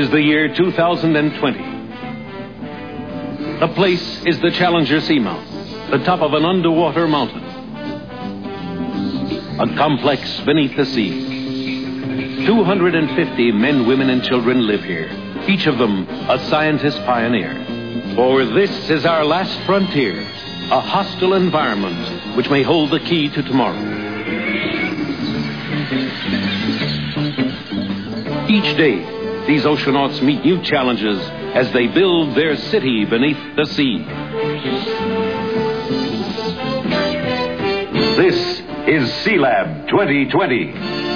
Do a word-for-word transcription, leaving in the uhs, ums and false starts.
is the year two thousand twenty. The place is the Challenger Seamount, the top of an underwater mountain. A complex beneath the sea. two hundred fifty men, women, and children live here, each of them a scientist pioneer. For this is our last frontier, a hostile environment which may hold the key to tomorrow. Each day, these oceanauts meet new challenges as they build their city beneath the sea. This is Sealab twenty twenty.